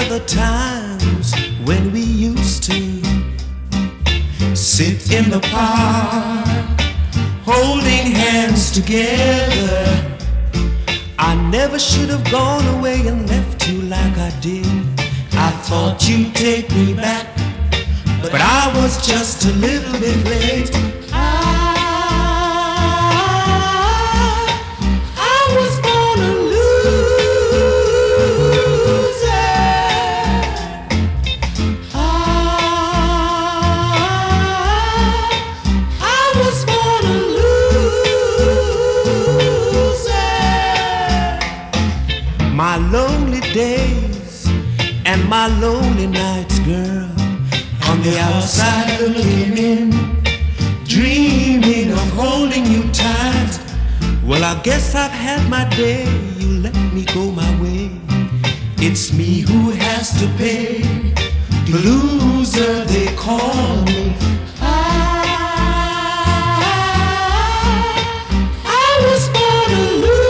the times when we used to sit in the park, holding hands together. I never should have gone away and left you like I did. I thought you'd take me back, but I was just a little bit late. I was born a loser. I was born a loser. My lonely days and my lonely nights, girl, on the outside looking in, dreaming of holding you tight. Well, I guess I've had my day, you let me go my way. It's me who has to pay, the loser they call me. I was born a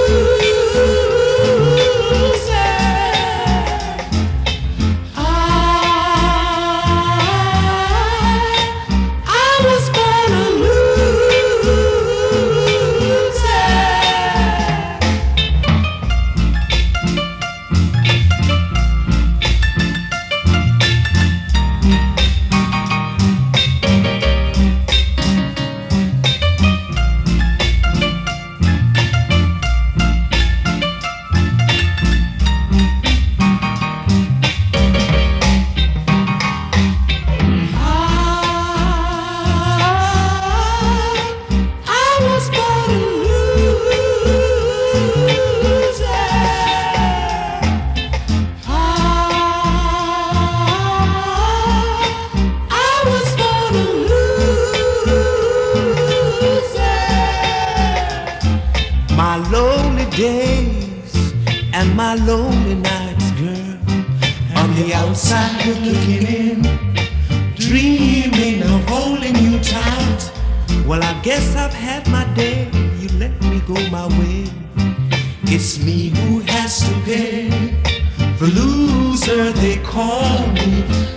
loser. I was born a my lonely days and my lonely nights, girl, on the outside looking in, dreaming of holding you tight. Well, I guess I've had my day, you let me go my way. It's me who has to pay, the loser they call me.